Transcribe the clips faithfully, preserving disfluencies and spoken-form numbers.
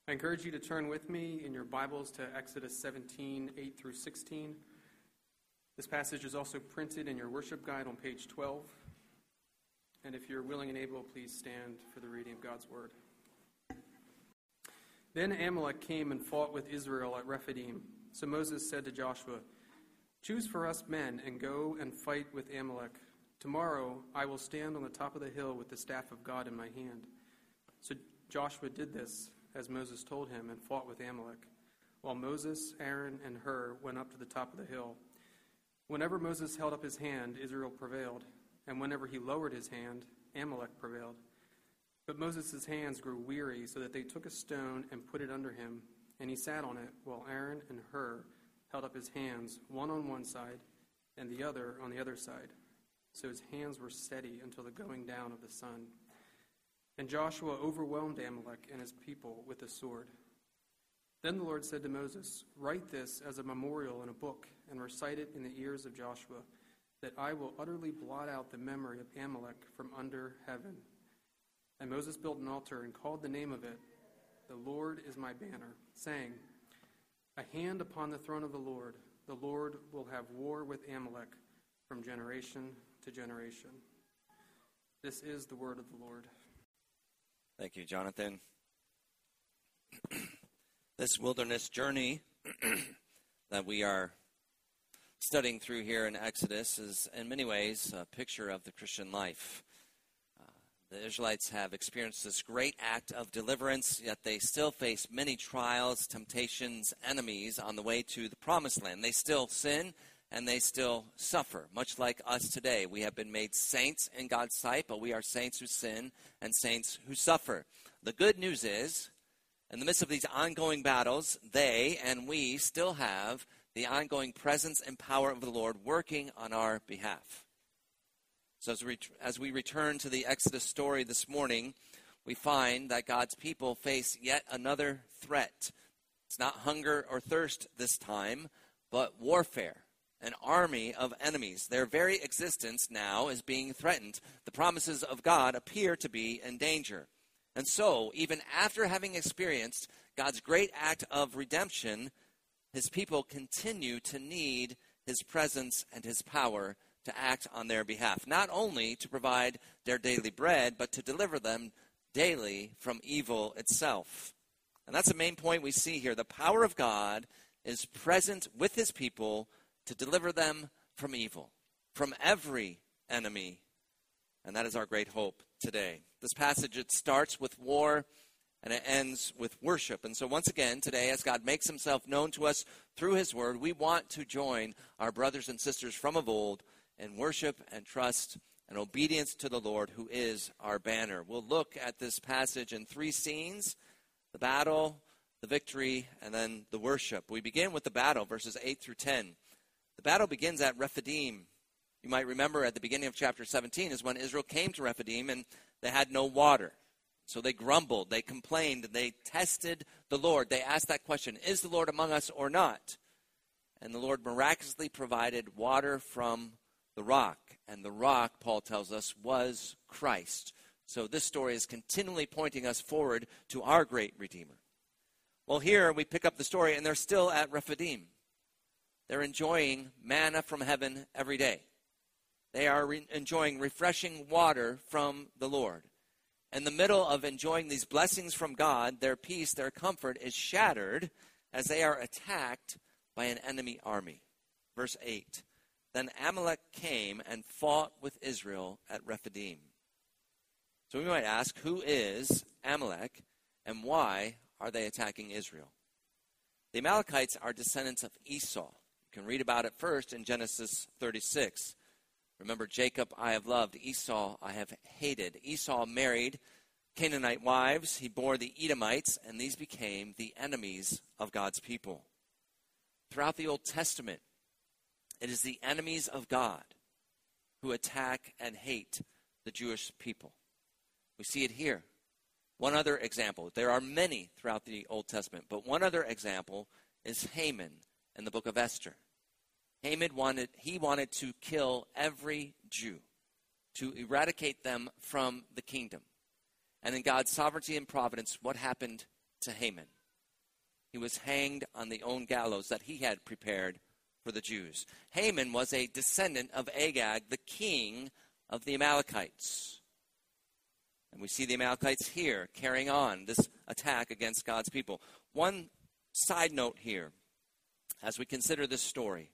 I encourage you to turn with me in your Bibles to Exodus seventeen, eight through sixteen. This passage is also printed in your worship guide on page twelve. And if you're willing and able, please stand for the reading of God's word. Then Amalek came and fought with Israel at Rephidim. So Moses said to Joshua, "Choose for us men and go and fight with Amalek. Tomorrow I will stand on the top of the hill with the staff of God in my hand." So Joshua did this as Moses told him, and fought with Amalek, while Moses, Aaron, and Hur went up to the top of the hill. Whenever Moses held up his hand, Israel prevailed, and whenever he lowered his hand, Amalek prevailed. But Moses' hands grew weary, so that they took a stone and put it under him, and he sat on it, while Aaron and Hur held up his hands, one on one side and the other on the other side. So his hands were steady until the going down of the sun. And Joshua overwhelmed Amalek and his people with the sword. Then the Lord said to Moses, "Write this as a memorial in a book and recite it in the ears of Joshua, that I will utterly blot out the memory of Amalek from under heaven." And Moses built an altar and called the name of it, "The Lord is my banner," saying, "A hand upon the throne of the Lord. The Lord will have war with Amalek from generation to generation." This is the word of the Lord. Thank you, Jonathan. This wilderness journey that we are studying through here in Exodus is in many ways a picture of the Christian life. Uh, the Israelites have experienced this great act of deliverance, yet they still face many trials, temptations, enemies on the way to the promised land. They still sin and they still suffer, much like us today. We have been made saints in God's sight, but we are saints who sin and saints who suffer. The good news is, in the midst of these ongoing battles, they and we still have the ongoing presence and power of the Lord working on our behalf. So as we, as we return to the Exodus story this morning, we find that God's people face yet another threat. It's not hunger or thirst this time, but warfare. An army of enemies. Their very existence now is being threatened. The promises of God appear to be in danger. And so, even after having experienced God's great act of redemption, his people continue to need his presence and his power to act on their behalf. Not only to provide their daily bread, but to deliver them daily from evil itself. And that's the main point we see here. The power of God is present with his people to deliver them from evil, from every enemy. And that is our great hope today. This passage, it starts with war and it ends with worship. And so once again, today, as God makes himself known to us through his word, we want to join our brothers and sisters from of old in worship and trust and obedience to the Lord, who is our banner. We'll look at this passage in three scenes: the battle, the victory, and then the worship. We begin with the battle, verses eight through ten. The battle begins at Rephidim. You might remember at the beginning of chapter seventeen is when Israel came to Rephidim and they had no water. So they grumbled, they complained, and they tested the Lord. They asked that question, is the Lord among us or not? And the Lord miraculously provided water from the rock. And the rock, Paul tells us, was Christ. So this story is continually pointing us forward to our great Redeemer. Well, here we pick up the story and they're still at Rephidim. They're enjoying manna from heaven every day. They are re- enjoying refreshing water from the Lord. In the middle of enjoying these blessings from God, their peace, their comfort is shattered as they are attacked by an enemy army. Verse eight, then Amalek came and fought with Israel at Rephidim. So we might ask, who is Amalek and why are they attacking Israel? The Amalekites are descendants of Esau. You can read about it first in Genesis thirty-six. Remember, Jacob I have loved, Esau I have hated. Esau married Canaanite wives. He bore the Edomites, and these became the enemies of God's people. Throughout the Old Testament, it is the enemies of God who attack and hate the Jewish people. We see it here. One other example. There are many throughout the Old Testament, but one other example is Haman in the book of Esther. Haman wanted, he wanted to kill every Jew, to eradicate them from the kingdom. And in God's sovereignty and providence, what happened to Haman. He was hanged on the own gallows that he had prepared for the Jews. Haman was a descendant of Agag, the king of the Amalekites. And we see the Amalekites here carrying on this attack against God's people. One side note here, as we consider this story.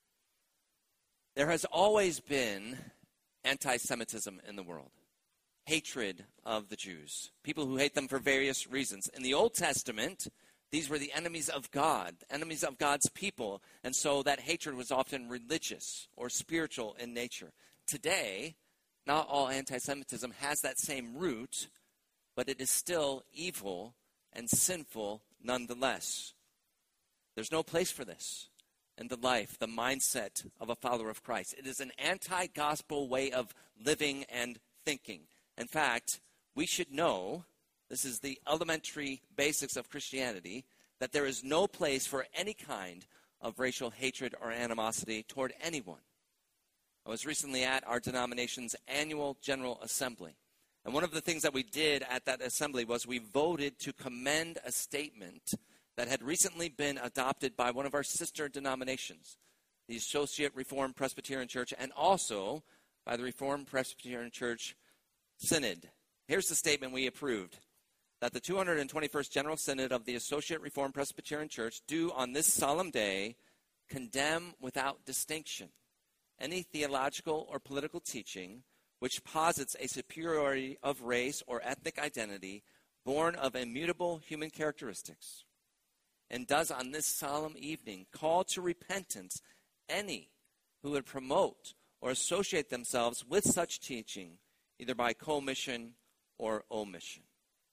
There has always been anti-Semitism in the world. Hatred of the Jews. People who hate them for various reasons. In the Old Testament, these were the enemies of God, enemies of God's people. And so that hatred was often religious or spiritual in nature. Today, not all anti-Semitism has that same root, but it is still evil and sinful nonetheless. There's no place for this in the life, the mindset of a follower of Christ. It is an anti-gospel way of living and thinking. In fact, we should know, this is the elementary basics of Christianity, that there is no place for any kind of racial hatred or animosity toward anyone. I was recently at our denomination's annual General Assembly. And one of the things that we did at that assembly was we voted to commend a statement that had recently been adopted by one of our sister denominations, the Associate Reformed Presbyterian Church, and also by the Reformed Presbyterian Church Synod. Here's the statement we approved: that the two hundred twenty-first General Synod of the Associate Reformed Presbyterian Church do on this solemn day condemn without distinction any theological or political teaching which posits a superiority of race or ethnic identity born of immutable human characteristics, and does on this solemn evening call to repentance any who would promote or associate themselves with such teaching, either by commission or omission.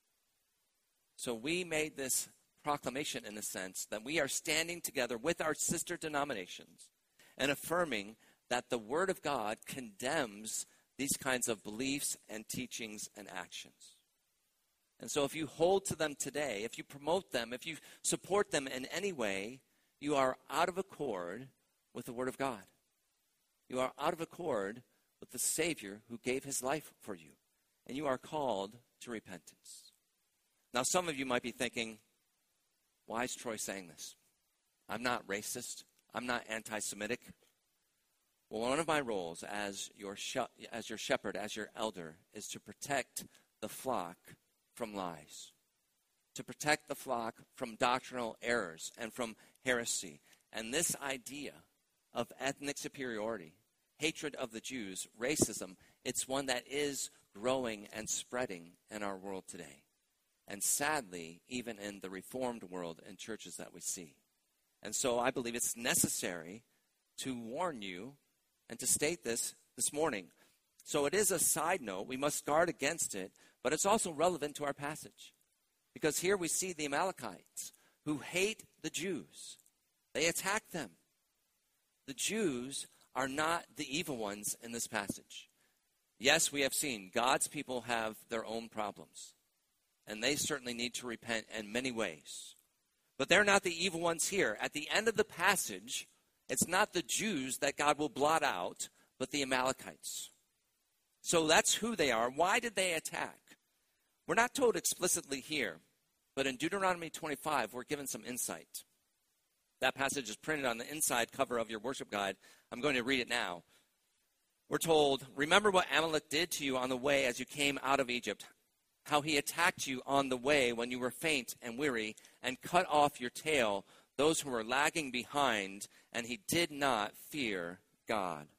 So we made this proclamation in the sense that we are standing together with our sister denominations and affirming that the Word of God condemns these kinds of beliefs and teachings and actions. And so if you hold to them today, if you promote them, if you support them in any way, you are out of accord with the Word of God. You are out of accord with the Savior who gave his life for you. And you are called to repentance. Now, some of you might be thinking, why is Troy saying this? I'm not racist. I'm not anti-Semitic. Well, one of my roles as your sh- as your shepherd, as your elder, is to protect the flock from lies, to protect the flock from doctrinal errors and from heresy. And this idea of ethnic superiority, hatred of the Jews, racism, it's one that is growing and spreading in our world today. And sadly, even in the Reformed world and churches that we see. And so I believe it's necessary to warn you and to state this this morning. So it is a side note. We must guard against it, but it's also relevant to our passage. Because here we see the Amalekites who hate the Jews. They attack them. The Jews are not the evil ones in this passage. Yes, we have seen God's people have their own problems, and they certainly need to repent in many ways. But they're not the evil ones here. At the end of the passage, it's not the Jews that God will blot out, but the Amalekites. So that's who they are. Why did they attack? We're not told explicitly here, but in Deuteronomy twenty-five, we're given some insight. That passage is printed on the inside cover of your worship guide. I'm going to read it now. We're told, remember what Amalek did to you on the way as you came out of Egypt, how he attacked you on the way when you were faint and weary, and cut off your tail, those who were lagging behind, and he did not fear God.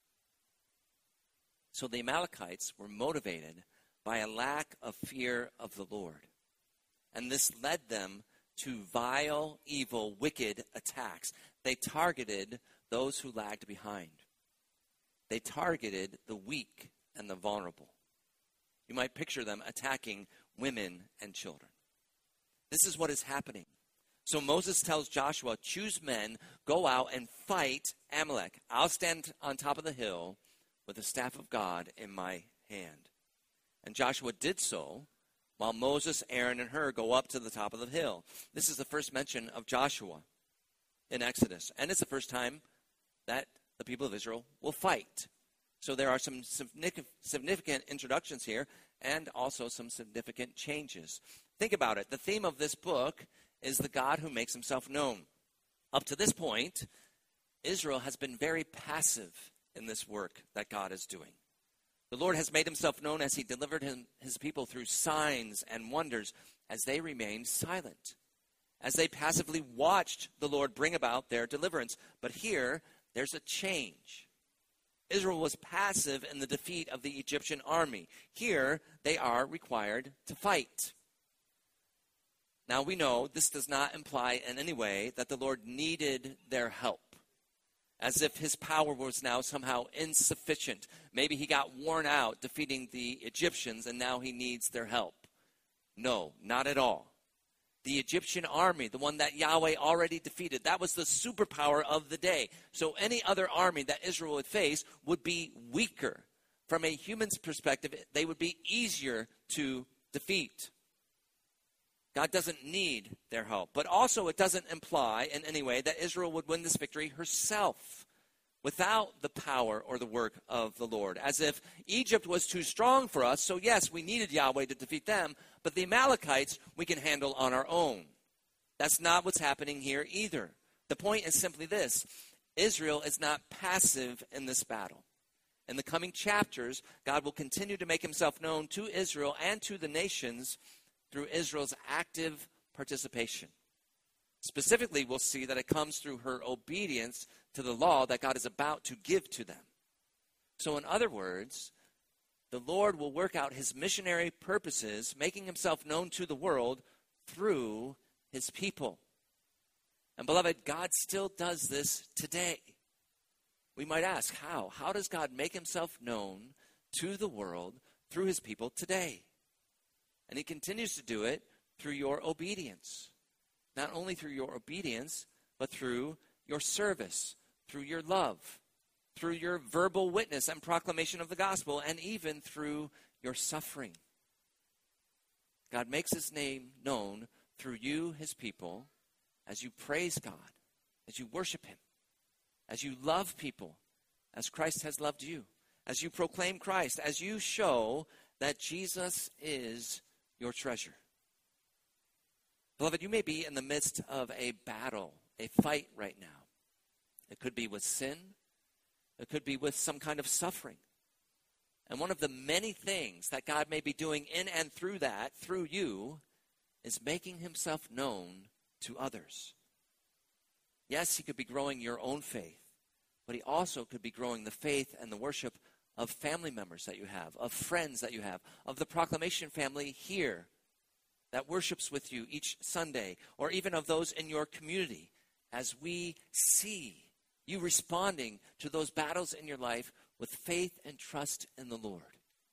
So the Amalekites were motivated by a lack of fear of the Lord. And this led them to vile, evil, wicked attacks. They targeted those who lagged behind. They targeted the weak and the vulnerable. You might picture them attacking women and children. This is what is happening. So Moses tells Joshua, choose men, go out and fight Amalek. I'll stand on top of the hill with the staff of God in my hand. And Joshua did so, while Moses, Aaron, and Hur go up to the top of the hill. This is the first mention of Joshua in Exodus. And it's the first time that the people of Israel will fight. So there are some significant introductions here and also some significant changes. Think about it. The theme of this book is the God who makes himself known. Up to this point, Israel has been very passive in this work that God is doing. The Lord has made himself known as he delivered him, his people through signs and wonders as they remained silent, as they passively watched the Lord bring about their deliverance. But here, there's a change. Israel was passive in the defeat of the Egyptian army. Here, they are required to fight. Now, we know this does not imply in any way that the Lord needed their help, as if his power was now somehow insufficient. Maybe he got worn out defeating the Egyptians and now he needs their help. No, not at all. The Egyptian army, the one that Yahweh already defeated, that was the superpower of the day. So any other army that Israel would face would be weaker. From a human's perspective, they would be easier to defeat. God doesn't need their help. But also it doesn't imply in any way that Israel would win this victory herself without the power or the work of the Lord. As if Egypt was too strong for us, so yes, we needed Yahweh to defeat them, but the Amalekites we can handle on our own. That's not what's happening here either. The point is simply this: Israel is not passive in this battle. In the coming chapters, God will continue to make himself known to Israel and to the nations through Israel's active participation. Specifically, we'll see that it comes through her obedience to the law that God is about to give to them. So in other words, the Lord will work out his missionary purposes, making himself known to the world through his people. And beloved, God still does this today. We might ask, how? How does God make himself known to the world through his people today? And he continues to do it through your obedience. Not only through your obedience, but through your service, through your love, through your verbal witness and proclamation of the gospel, and even through your suffering. God makes his name known through you, his people, as you praise God, as you worship him, as you love people, as Christ has loved you, as you proclaim Christ, as you show that Jesus is your treasure. Beloved, you may be in the midst of a battle, a fight right now. It could be with sin. It could be with some kind of suffering. And one of the many things that God may be doing in and through that, through you, is making himself known to others. Yes, he could be growing your own faith, but he also could be growing the faith and the worship of family members that you have, of friends that you have, of the Proclamation family here that worships with you each Sunday, or even of those in your community, as we see you responding to those battles in your life with faith and trust in the Lord.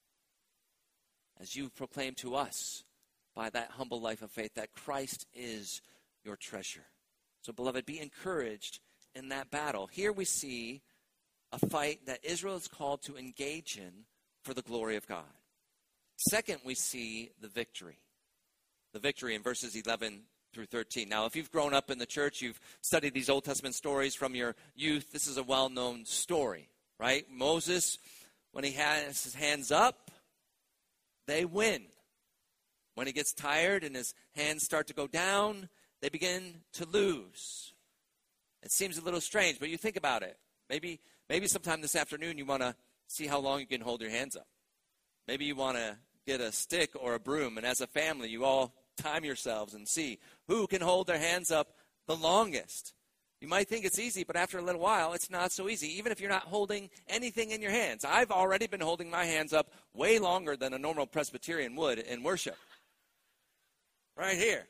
As you proclaim to us by that humble life of faith that Christ is your treasure. So, beloved, be encouraged in that battle. Here we see a fight that Israel is called to engage in for the glory of God. Second, we see the victory. The victory in verses eleven through thirteen. Now, if you've grown up in the church, you've studied these Old Testament stories from your youth, this is a well-known story, right? Moses, when he has his hands up, they win. When he gets tired and his hands start to go down, they begin to lose. It seems a little strange, but you think about it. Maybe maybe sometime this afternoon you want to see how long you can hold your hands up. Maybe you want to get a stick or a broom, and as a family you all time yourselves and see who can hold their hands up the longest. You might think it's easy, but after a little while, it's not so easy, even if you're not holding anything in your hands. I've already been holding my hands up way longer than a normal Presbyterian would in worship. Right here.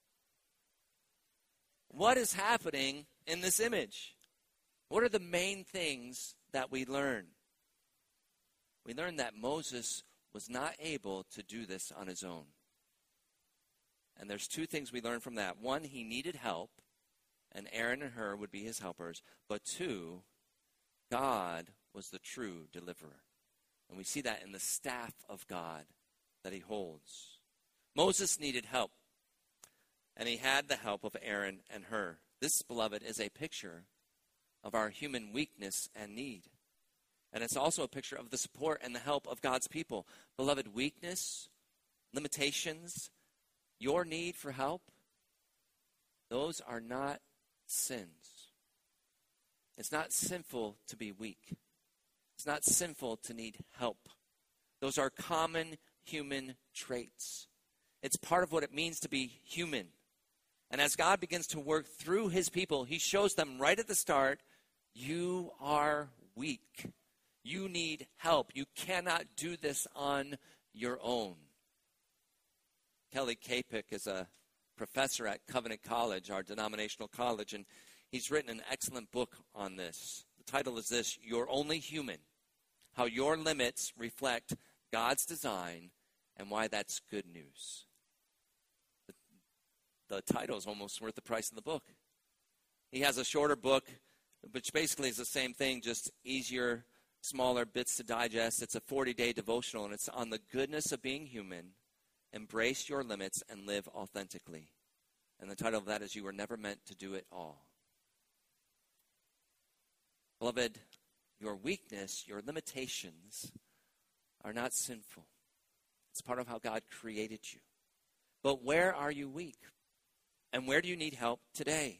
What is happening in this image? What are the main things that we learn? We learn that Moses was not able to do this on his own. And there's two things we learn from that. One, he needed help, and Aaron and Hur would be his helpers. But two, God was the true deliverer. And we see that in the staff of God that he holds. Moses needed help, and he had the help of Aaron and Hur. This, beloved, is a picture of our human weakness and need. And it's also a picture of the support and the help of God's people. Beloved, weakness, limitations, your need for help, those are not sins. It's not sinful to be weak. It's not sinful to need help. Those are common human traits. It's part of what it means to be human. And as God begins to work through his people, he shows them right at the start, you are weak. You need help. You cannot do this on your own. Kelly Kapik is a professor at Covenant College, our denominational college, and he's written an excellent book on this. The title is this, You're Only Human, How Your Limits Reflect God's Design and Why That's Good News. The, the title is almost worth the price of the book. He has a shorter book, which basically is the same thing, just easier, smaller bits to digest. It's a forty-day devotional, and it's on the goodness of being human. Embrace your limits and live authentically. And the title of that is You Were Never Meant to Do It All. Beloved, your weakness, your limitations are not sinful. It's part of how God created you. But where are you weak? And where do you need help today?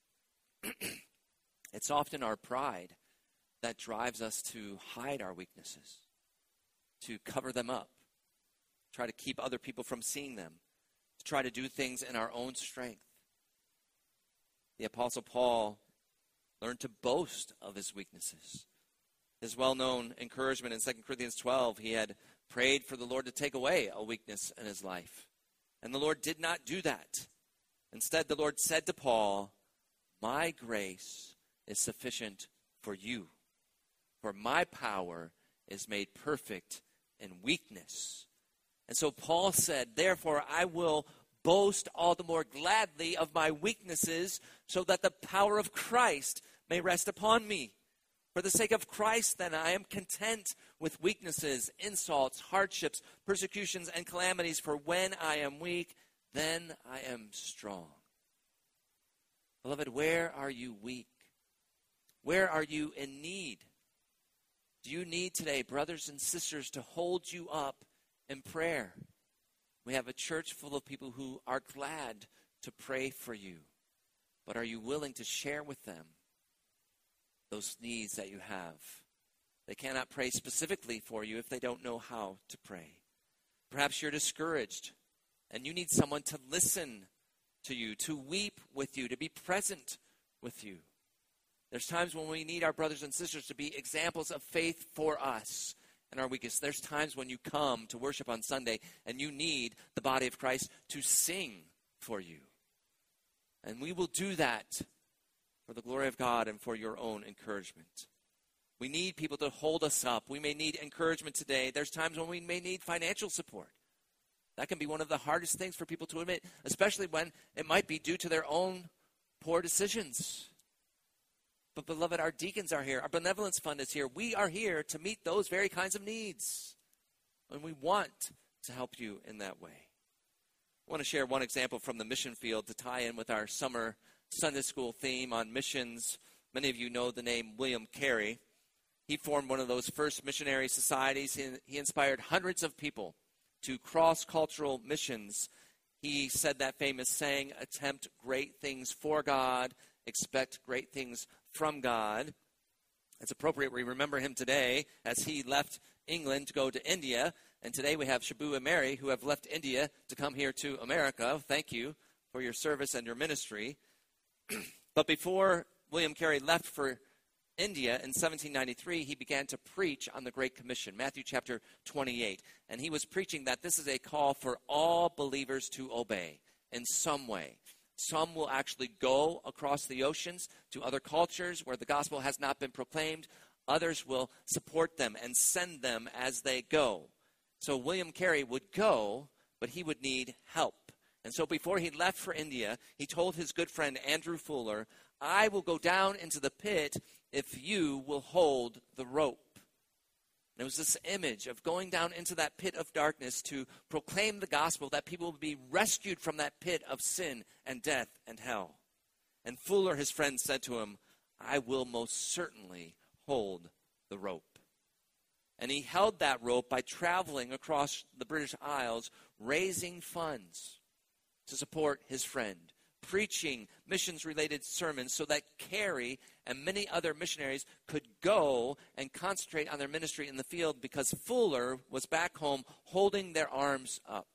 It's often our pride that drives us to hide our weaknesses, to cover them up, try to keep other people from seeing them, to try to do things in our own strength. The Apostle Paul learned to boast of his weaknesses. His well-known encouragement in Second Corinthians twelve, he had prayed for the Lord to take away a weakness in his life. And the Lord did not do that. Instead, the Lord said to Paul, my grace is sufficient for you, for my power is made perfect in weakness. And so Paul said, therefore I will boast all the more gladly of my weaknesses, so that the power of Christ may rest upon me. For the sake of Christ, then, I am content with weaknesses, insults, hardships, persecutions, and calamities. For when I am weak, then I am strong. Beloved, where are you weak? Where are you in need? Do you need today, brothers and sisters, to hold you up in prayer? We have a church full of people who are glad to pray for you. But are you willing to share with them those needs that you have? They cannot pray specifically for you if they don't know how to pray. Perhaps you're discouraged and you need someone to listen to you, to weep with you, to be present with you. There's times when we need our brothers and sisters to be examples of faith for us and our weakness. There's times when you come to worship on Sunday and you need the body of Christ to sing for you. And we will do that for the glory of God and for your own encouragement. We need people to hold us up. We may need encouragement today. There's times when we may need financial support. That can be one of the hardest things for people to admit, especially when it might be due to their own poor decisions. But beloved, our deacons are here. Our benevolence fund is here. We are here to meet those very kinds of needs. And we want to help you in that way. I want to share one example from the mission field to tie in with our summer Sunday school theme on missions. Many of you know the name William Carey. He formed one of those first missionary societies. He, he inspired hundreds of people to cross-cultural missions. He said that famous saying, attempt great things for God, expect great things from God. It's appropriate we remember him today as he left England to go to India. And today we have Shabu and Mary who have left India to come here to America. Thank you for your service and your ministry. But before William Carey left for India in seventeen ninety-three, he began to preach on the Great Commission, Matthew chapter twenty-eight. And he was preaching that this is a call for all believers to obey in some way. Some will actually go across the oceans to other cultures where the gospel has not been proclaimed. Others will support them and send them as they go. So William Carey would go, but he would need help. And so before he left for India, he told his good friend Andrew Fuller, I will go down into the pit if you will hold the rope. And it was this image of going down into that pit of darkness to proclaim the gospel, that people would be rescued from that pit of sin and death and hell. And Fuller, his friend, said to him, I will most certainly hold the rope. And he held that rope by traveling across the British Isles, raising funds. to support his friend, preaching missions-related sermons so that Carrie and many other missionaries could go and concentrate on their ministry in the field because Fuller was back home holding their arms up.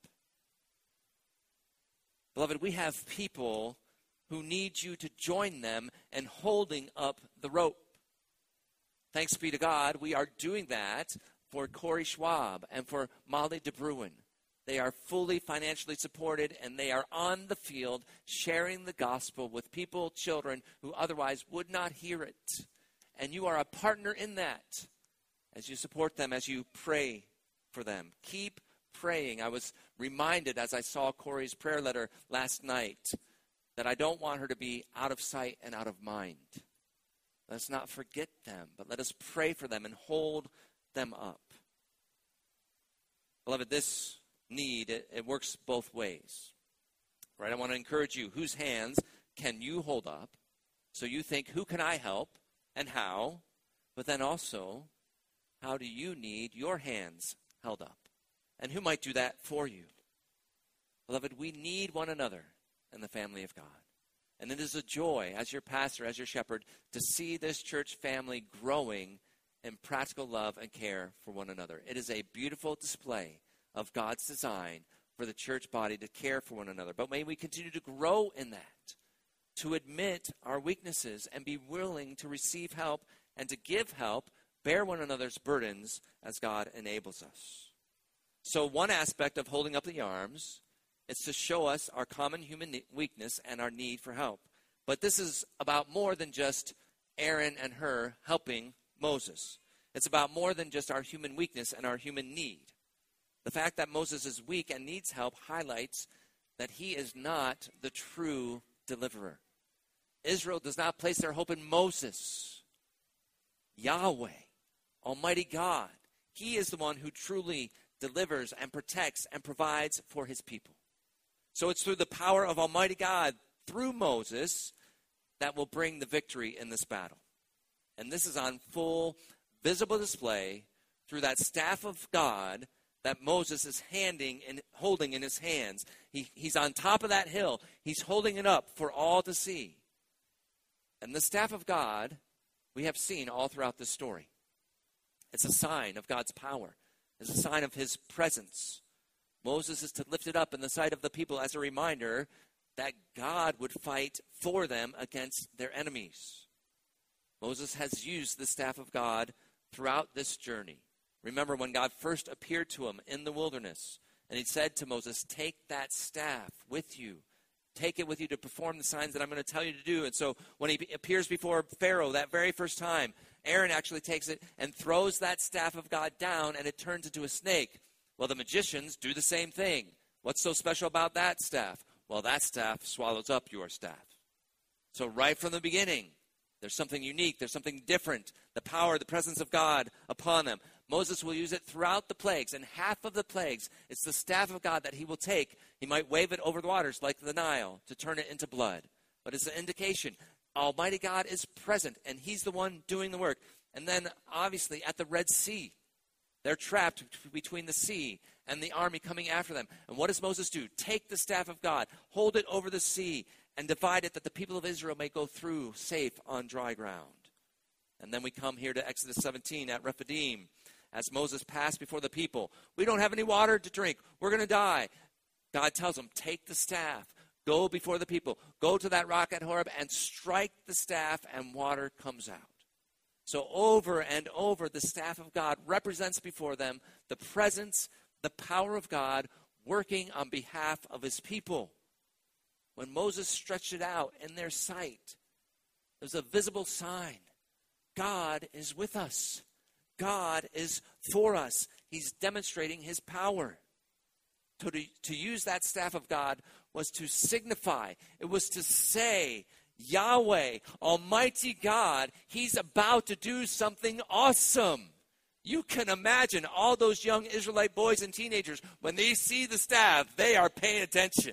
Beloved, we have people who need you to join them in holding up the rope. Thanks be to God, we are doing that for Corey Schwab and for Molly DeBruin. They are fully financially supported, and they are on the field sharing the gospel with people, children, who otherwise would not hear it. And you are a partner in that as you support them, as you pray for them. Keep praying. I was reminded as I saw Corey's prayer letter last night that I don't want her to be out of sight and out of mind. Let's not forget them, but let us pray for them and hold them up. Beloved, this need, it, it works both ways. Right? I want to encourage you, whose hands can you hold up? So you think, who can I help and how? But then also, how do you need your hands held up? And who might do that for you? Beloved, we need one another in the family of God. And it is a joy, as your pastor, as your shepherd, to see this church family growing in practical love and care for one another. It is a beautiful display of God's design for the church body to care for one another. But may we continue to grow in that, to admit our weaknesses and be willing to receive help and to give help, bear one another's burdens as God enables us. So one aspect of holding up the arms is to show us our common human weakness and our need for help. But this is about more than just Aaron and Hur helping Moses. It's about more than just our human weakness and our human need. The fact that Moses is weak and needs help highlights that he is not the true deliverer. Israel does not place their hope in Moses. Yahweh, Almighty God, he is the one who truly delivers and protects and provides for his people. So it's through the power of Almighty God, through Moses, that will bring the victory in this battle. And this is on full, visible display through that staff of God that Moses is handing and holding in his hands. He, he's on top of that hill. He's holding it up for all to see. And the staff of God, we have seen all throughout this story. It's a sign of God's power. It's a sign of his presence. Moses is to lift it up in the sight of the people as a reminder that God would fight for them against their enemies. Moses has used the staff of God throughout this journey. Remember when God first appeared to him in the wilderness, and he said to Moses, take that staff with you. Take it with you to perform the signs that I'm going to tell you to do. And so when he appears before Pharaoh that very first time, Aaron actually takes it and throws that staff of God down, and it turns into a snake. Well, the magicians do the same thing. What's so special about that staff? Well, that staff swallows up your staff. So right from the beginning, there's something unique. There's something different. The power, the presence of God upon them. Moses will use it throughout the plagues. And half of the plagues, it's the staff of God that he will take. He might wave it over the waters like the Nile to turn it into blood. But it's an indication. Almighty God is present, and he's the one doing the work. And then, obviously, at the Red Sea, they're trapped between the sea and the army coming after them. And what does Moses do? Take the staff of God, hold it over the sea, and divide it that the people of Israel may go through safe on dry ground. And then we come here to Exodus seventeen at Rephidim. As Moses passed before the people, we don't have any water to drink. We're going to die. God tells him, take the staff, go before the people, go to that rock at Horeb and strike the staff, and water comes out. So over and over, the staff of God represents before them the presence, the power of God working on behalf of his people. When Moses stretched it out in their sight, there's a visible sign. God is with us. God is for us. He's demonstrating his power. To, to use that staff of God was to signify, it was to say, Yahweh, Almighty God, he's about to do something awesome. You can imagine all those young Israelite boys and teenagers, when they see the staff, they are paying attention.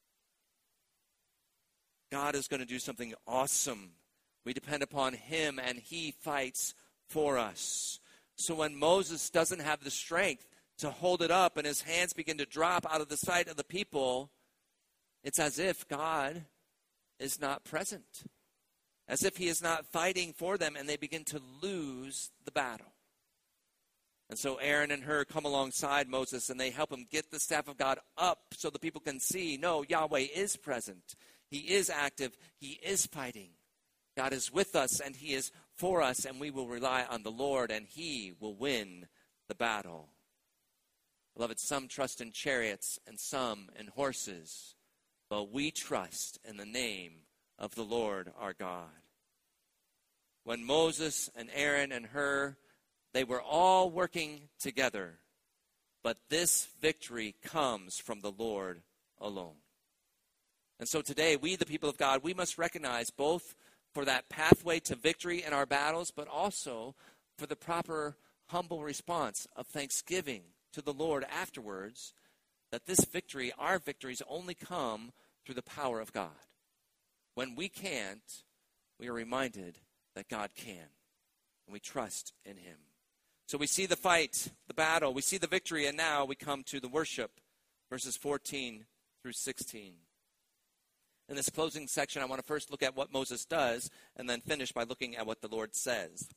God is going to do something awesome. We depend upon him, and he fights for us. So when Moses doesn't have the strength to hold it up and his hands begin to drop out of the sight of the people, It's as if God is not present, as if he is not fighting for them, and they begin to lose the battle. And so Aaron and Hur come alongside Moses, and they help him get the staff of God up so the people can see, no, Yahweh is present. He is active. He is fighting. God is with us, and he is for us, and we will rely on the Lord, and he will win the battle. Beloved, some trust in chariots and some in horses, but we trust in the name of the Lord our God. When Moses and Aaron and Hur, they were all working together, but this victory comes from the Lord alone. And so today, we, the people of God, we must recognize both for that pathway to victory in our battles, but also for the proper humble response of thanksgiving to the Lord afterwards, that this victory, our victories, only come through the power of God. When we can't, we are reminded that God can, and we trust in him. So we see the fight, the battle, we see the victory, and now we come to the worship, verses fourteen through sixteen. In this closing section, I want to first look at what Moses does, and then finish by looking at what the Lord says.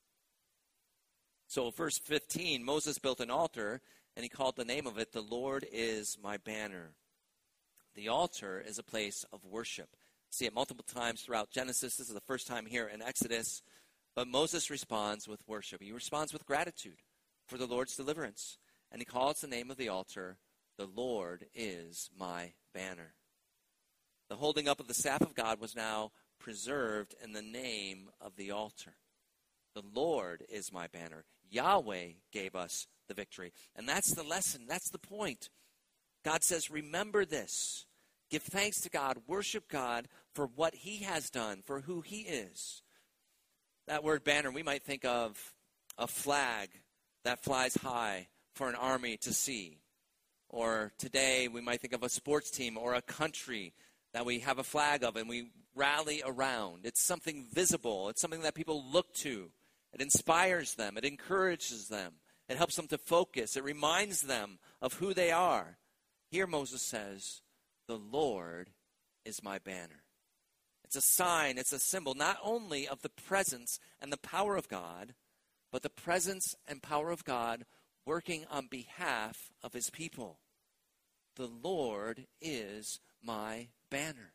So verse fifteen, Moses built an altar, and he called the name of it, "The Lord is my banner." The altar is a place of worship. See it multiple times throughout Genesis. This is the first time here in Exodus. But Moses responds with worship. He responds with gratitude for the Lord's deliverance. And he calls the name of the altar, "The Lord is my banner." The holding up of the staff of God was now preserved in the name of the altar. The Lord is my banner. Yahweh gave us the victory. And that's the lesson. That's the point. God says, remember this. Give thanks to God. Worship God for what he has done, for who he is. That word banner, we might think of a flag that flies high for an army to see. Or today, we might think of a sports team or a country that we have a flag of and we rally around. It's something visible. It's something that people look to. It inspires them. It encourages them. It helps them to focus. It reminds them of who they are. Here Moses says, "The Lord is my banner." It's a sign, it's a symbol, not only of the presence and the power of God, but the presence and power of God working on behalf of his people. The Lord is my banner.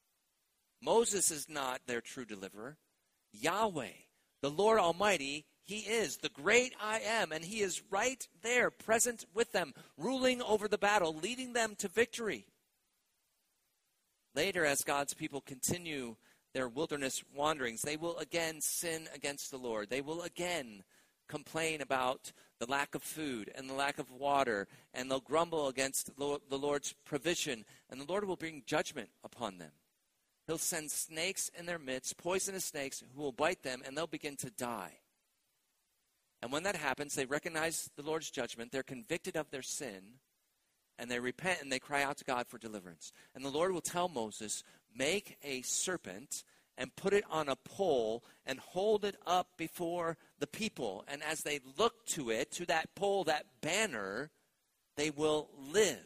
Moses is not their true deliverer. Yahweh, the Lord Almighty, he is the great I am, and he is right there, present with them, ruling over the battle, leading them to victory. Later, as God's people continue their wilderness wanderings, they will again sin against the Lord. They will again complain about the lack of food and the lack of water, and they'll grumble against the Lord's provision, and the Lord will bring judgment upon them. He'll send snakes in their midst, poisonous snakes, who will bite them, and they'll begin to die. And when that happens, they recognize the Lord's judgment, they're convicted of their sin, and they repent and they cry out to God for deliverance. And the Lord will tell Moses, make a serpent and put it on a pole and hold it up before the people. And as they look to it, to that pole, that banner, they will live.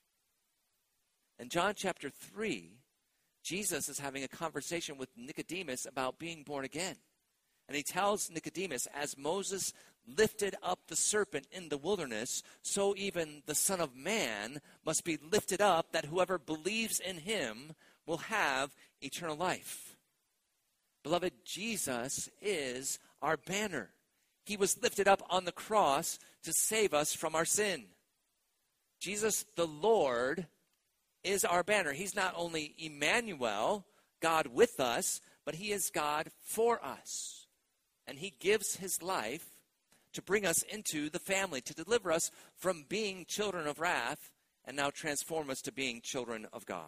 In John chapter three, Jesus is having a conversation with Nicodemus about being born again. And he tells Nicodemus, as Moses lifted up the serpent in the wilderness, so even the Son of Man must be lifted up, that whoever believes in him will have eternal life. Beloved, Jesus is our banner. He was lifted up on the cross to save us from our sin. Jesus, the Lord, is our banner. He's not only Emmanuel, God with us, but he is God for us. And he gives his life to bring us into the family, to deliver us from being children of wrath, and now transform us to being children of God.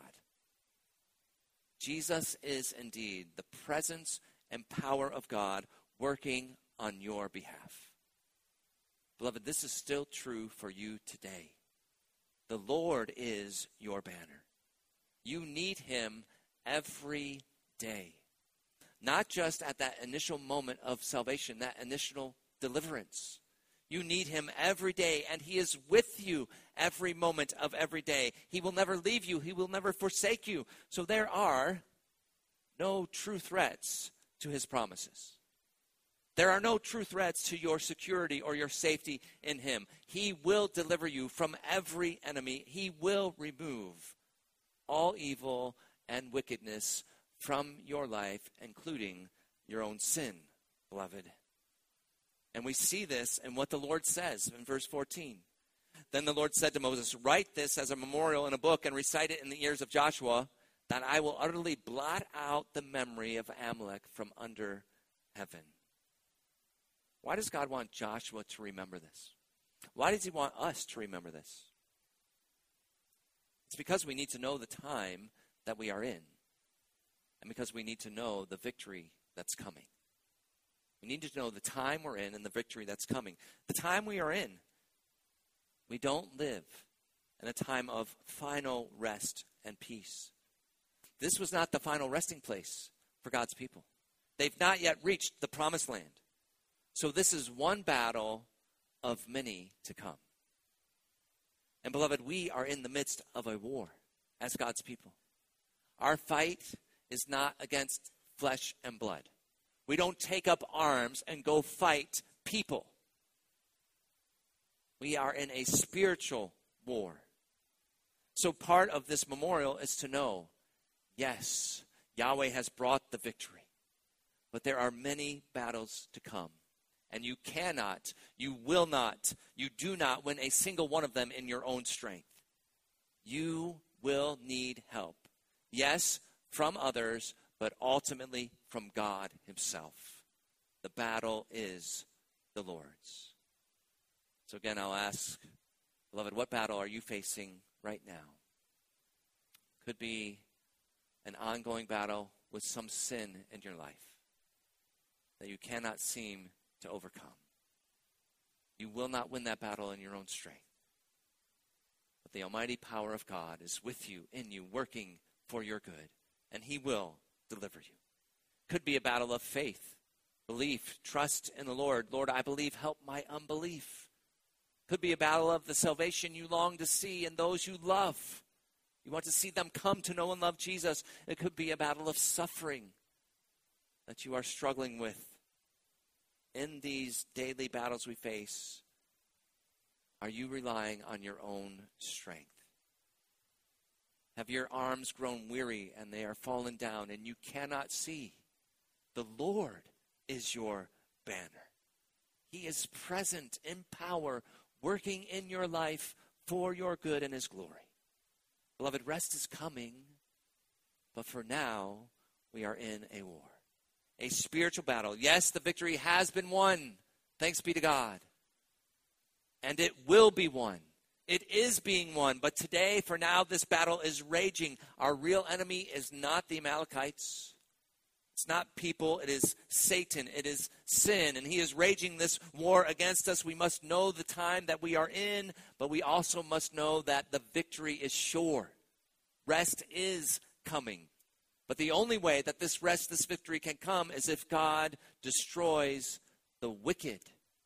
Jesus is indeed the presence and power of God working on your behalf. Beloved, this is still true for you today. The Lord is your banner. You need him every day. Not just at that initial moment of salvation, that initial deliverance. You need him every day, and he is with you every moment of every day. He will never leave you. He will never forsake you. So there are no true threats to his promises. There are no true threats to your security or your safety in him. He will deliver you from every enemy. He will remove all evil and wickedness from your life, including your own sin, beloved. And we see this in what the Lord says in verse fourteen. Then the Lord said to Moses, write this as a memorial in a book and recite it in the ears of Joshua, that I will utterly blot out the memory of Amalek from under heaven. Why does God want Joshua to remember this? Why does he want us to remember this? It's because we need to know the time that we are in, and because we need to know the victory that's coming. We need to know the time we're in and the victory that's coming. The time we are in, we don't live in a time of final rest and peace. This was not the final resting place for God's people. They've not yet reached the promised land. So this is one battle of many to come. And beloved, we are in the midst of a war as God's people. Our fight is not against flesh and blood. We don't take up arms and go fight people. We are in a spiritual war. So part of this memorial is to know, yes, Yahweh has brought the victory, but there are many battles to come. And you cannot, you will not, you do not win a single one of them in your own strength. You will need help. Yes, from others, but ultimately from God himself. The battle is the Lord's. So again, I'll ask, beloved, what battle are you facing right now? Could be an ongoing battle with some sin in your life that you cannot seem to overcome. You will not win that battle in your own strength. But the almighty power of God is with you, in you, working for your good. And he will deliver you. Could be a battle of faith, belief, trust in the Lord. Lord, I believe, help my unbelief. Could be a battle of the salvation you long to see in those you love. You want to see them come to know and love Jesus. It could be a battle of suffering that you are struggling with. In these daily battles we face, are you relying on your own strength? Have your arms grown weary and they are fallen down and you cannot see? The Lord is your banner. He is present in power, working in your life for your good and his glory. Beloved, rest is coming, but for now, we are in a war. A spiritual battle. Yes, the victory has been won. Thanks be to God. And it will be won. It is being won. But today, for now, this battle is raging. Our real enemy is not the Amalekites. It's not people. It is Satan. It is sin. And he is raging this war against us. We must know the time that we are in, but we also must know that the victory is sure. Rest is coming. But the only way that this rest, this victory can come is if God destroys the wicked.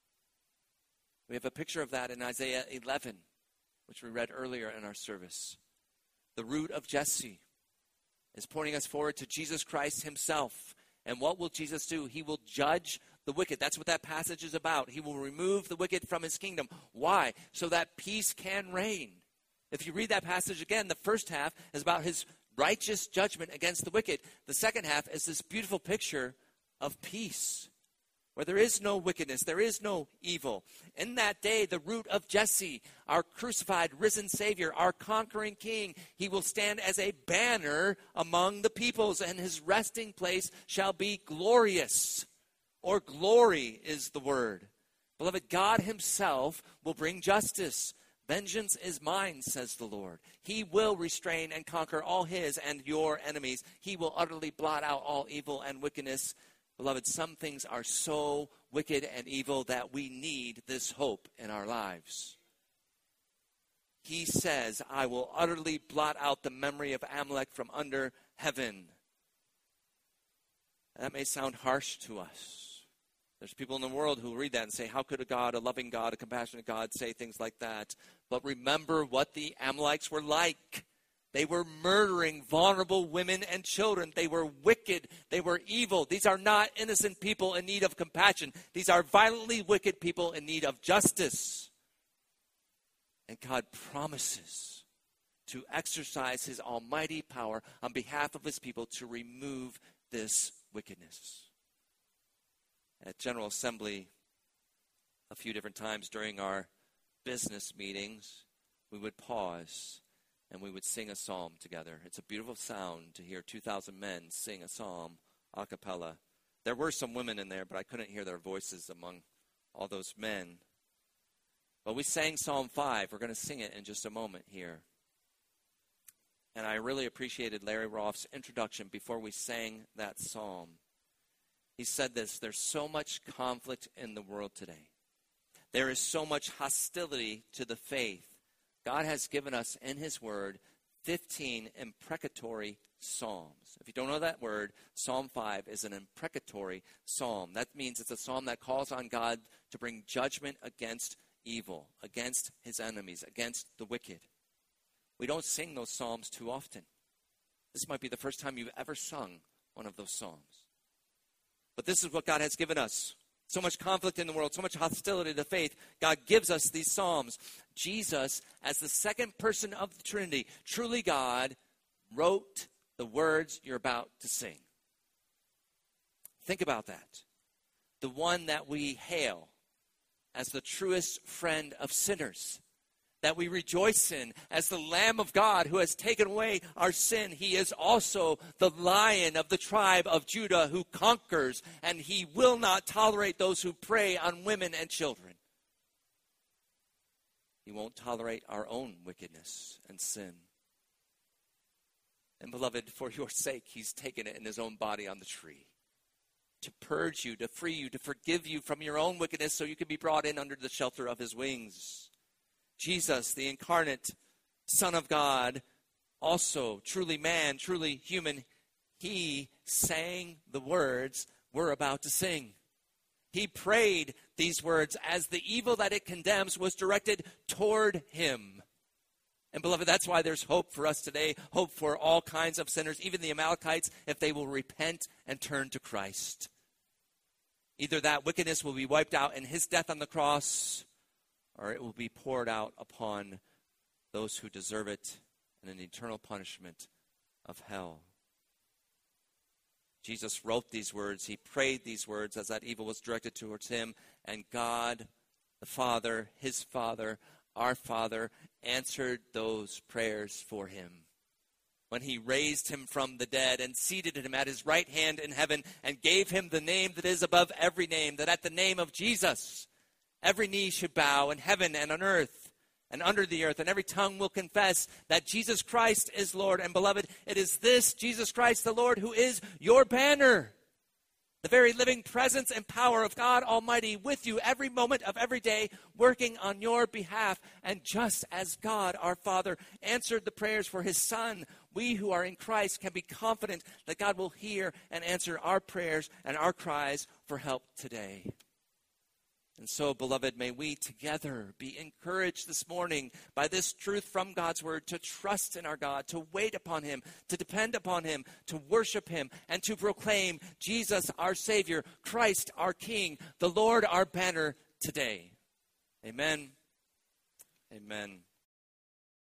We have a picture of that in Isaiah eleven, which we read earlier in our service. The root of Jesse is pointing us forward to Jesus Christ himself. And what will Jesus do? He will judge the wicked. That's what that passage is about. He will remove the wicked from his kingdom. Why? So that peace can reign. If you read that passage again, the first half is about his righteous judgment against the wicked. The second half is this beautiful picture of peace, where there is no wickedness, there is no evil. In that day, the root of Jesse, our crucified, risen Savior, our conquering King, he will stand as a banner among the peoples, and his resting place shall be glorious, or glory is the word. Beloved, God himself will bring justice. Vengeance is mine, says the Lord. He will restrain and conquer all his and your enemies. He will utterly blot out all evil and wickedness. Beloved, some things are so wicked and evil that we need this hope in our lives. He says, I will utterly blot out the memory of Amalek from under heaven. That may sound harsh to us. There's people in the world who read that and say, how could a God, a loving God, a compassionate God say things like that? But remember what the Amalekites were like. They were murdering vulnerable women and children. They were wicked. They were evil. These are not innocent people in need of compassion. These are violently wicked people in need of justice. And God promises to exercise his almighty power on behalf of his people to remove this wickedness. At General Assembly, a few different times during our business meetings, we would pause and we would sing a psalm together. It's a beautiful sound to hear two thousand men sing a psalm a cappella. There were some women in there, but I couldn't hear their voices among all those men. But we sang Psalm five. We're going to sing it in just a moment here. And I really appreciated Larry Roth's introduction before we sang that psalm. He said this, there's so much conflict in the world today. There is so much hostility to the faith. God has given us in his word fifteen imprecatory psalms. If you don't know that word, Psalm five is an imprecatory psalm. That means it's a psalm that calls on God to bring judgment against evil, against his enemies, against the wicked. We don't sing those psalms too often. This might be the first time you've ever sung one of those psalms. But this is what God has given us. So much conflict in the world, so much hostility to faith. God gives us these psalms. Jesus, as the second person of the Trinity, truly God, wrote the words you're about to sing. Think about that. The one that we hail as the truest friend of sinners, that we rejoice in as the Lamb of God who has taken away our sin. He is also the Lion of the tribe of Judah who conquers, and he will not tolerate those who prey on women and children. He won't tolerate our own wickedness and sin. And beloved, for your sake, he's taken it in his own body on the tree to purge you, to free you, to forgive you from your own wickedness so you can be brought in under the shelter of his wings. Jesus, the incarnate Son of God, also truly man, truly human, he sang the words we're about to sing. He prayed these words as the evil that it condemns was directed toward him. And beloved, that's why there's hope for us today, hope for all kinds of sinners, even the Amalekites, if they will repent and turn to Christ. Either that wickedness will be wiped out in his death on the cross, or it will be poured out upon those who deserve it in an eternal punishment of hell. Jesus wrote these words. He prayed these words as that evil was directed towards him. And God, the Father, his Father, our Father, answered those prayers for him when he raised him from the dead and seated him at his right hand in heaven and gave him the name that is above every name, that at the name of Jesus, every knee should bow in heaven and on earth and under the earth, and every tongue will confess that Jesus Christ is Lord. And beloved, it is this Jesus Christ the Lord who is your banner, the very living presence and power of God Almighty with you every moment of every day, working on your behalf. And just as God, our Father, answered the prayers for his Son, we who are in Christ can be confident that God will hear and answer our prayers and our cries for help today. And so, beloved, may we together be encouraged this morning by this truth from God's word to trust in our God, to wait upon him, to depend upon him, to worship him, and to proclaim Jesus our Savior, Christ our King, the Lord our banner today. Amen. Amen.